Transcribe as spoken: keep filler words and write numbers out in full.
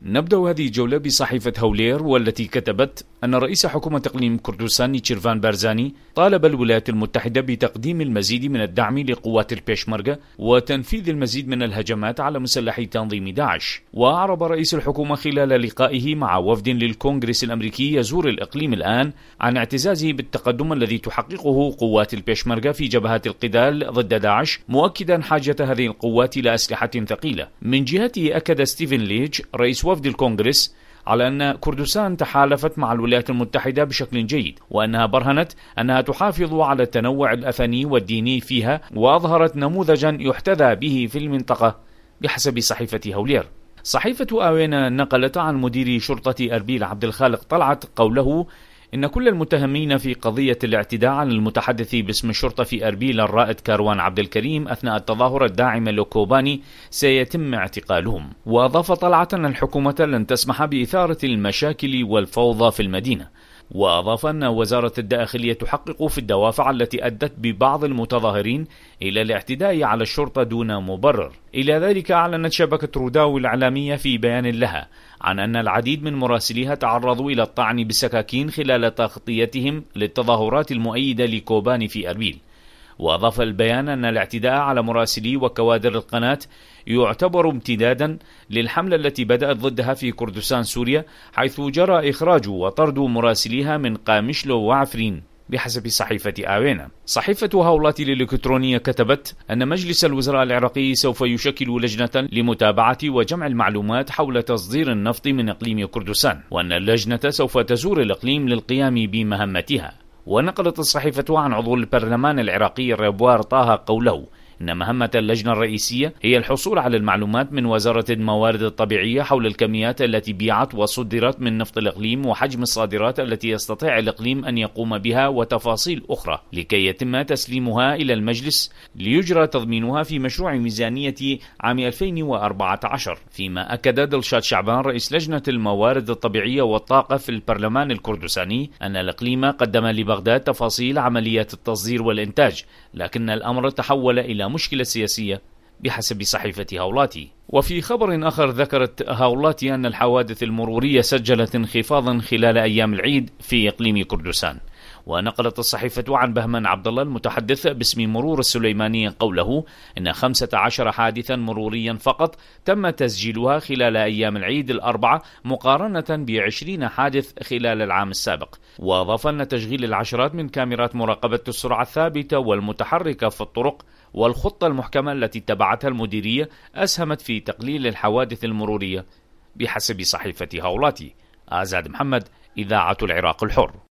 نبدأ هذه الجولة بصحيفة هولير، والتي كتبت أن رئيس حكومة إقليم كردستان نيتشيرفان بارزاني طالب الولايات المتحدة بتقديم المزيد من الدعم لقوات البيشمركة وتنفيذ المزيد من الهجمات على مسلحي تنظيم داعش. وأعرب رئيس الحكومة خلال لقائه مع وفد للكونغرس الأمريكي يزور الإقليم الآن عن اعتزازه بالتقدم الذي تحققه قوات البيشمركة في جبهات القتال ضد داعش، مؤكدا حاجة هذه القوات إلى أسلحة ثقيلة. من جهته أكد ستيفن ليج رئيس وفد الكونغرس على أن كردستان تحالفت مع الولايات المتحدة بشكل جيد، وأنها برهنت أنها تحافظ على التنوع الأثني والديني فيها، وأظهرت نموذجا يحتذى به في المنطقة بحسب صحيفة هولير. صحيفة آوينا نقلت عن مدير شرطة أربيل عبد الخالق طلعت قوله إن كل المتهمين في قضية الاعتداء على المتحدث باسم الشرطة في أربيل الرائد كاروان عبد الكريم أثناء التظاهر الداعم لكوباني سيتم اعتقالهم. وأضاف طلعت أن الحكومة لن تسمح بإثارة المشاكل والفوضى في المدينة. وأضاف أن وزارة الداخلية تحقق في الدوافع التي أدت ببعض المتظاهرين إلى الاعتداء على الشرطة دون مبرر. إلى ذلك أعلنت شبكة روداو الإعلامية في بيان لها عن أن العديد من مراسليها تعرضوا إلى الطعن بالسكاكين خلال تغطيتهم للتظاهرات المؤيدة لكوباني في أربيل. وأضاف البيان أن الاعتداء على مراسلي وكوادر القناة يعتبر امتدادا للحملة التي بدأت ضدها في كردستان سوريا، حيث جرى إخراج وطرد مراسليها من قامشلو وعفرين بحسب صحيفة آوينا. صحيفة هولاتي الإلكترونية كتبت أن مجلس الوزراء العراقي سوف يشكل لجنة لمتابعة وجمع المعلومات حول تصدير النفط من إقليم كردستان، وأن اللجنة سوف تزور الإقليم للقيام بمهمتها. ونقلت الصحيفة عن عضو البرلمان العراقي ريبوار طه قوله إن مهمة اللجنة الرئيسية هي الحصول على المعلومات من وزارة الموارد الطبيعية حول الكميات التي بيعت وصدرت من نفط الإقليم وحجم الصادرات التي يستطيع الإقليم أن يقوم بها وتفاصيل أخرى، لكي يتم تسليمها إلى المجلس ليجرى تضمينها في مشروع ميزانية عام ألفين وأربعة عشر. فيما أكد دلشاد شعبان رئيس لجنة الموارد الطبيعية والطاقة في البرلمان الكردستاني أن الإقليم قدم لبغداد تفاصيل عملية التصدير والإنتاج، لكن الأمر تحول إلى مشكلة سياسية بحسب صحيفة هولاتي. وفي خبر آخر ذكرت هولاتي أن الحوادث المرورية سجلت انخفاضا خلال أيام العيد في إقليم كردستان. ونقلت الصحيفة عن بهمن عبد الله المتحدث باسم مرور السليمانية قوله إن خمسة عشر حادثا مروريا فقط تم تسجيلها خلال أيام العيد الأربعة مقارنة بعشرين حادث خلال العام السابق. وأضاف أن تشغيل العشرات من كاميرات مراقبة السرعة الثابتة والمتحركة في الطرق والخطة المحكمة التي اتبعتها المديرية أسهمت في تقليل الحوادث المرورية بحسب صحيفة هولاتي. آزاد محمد، إذاعة العراق الحر.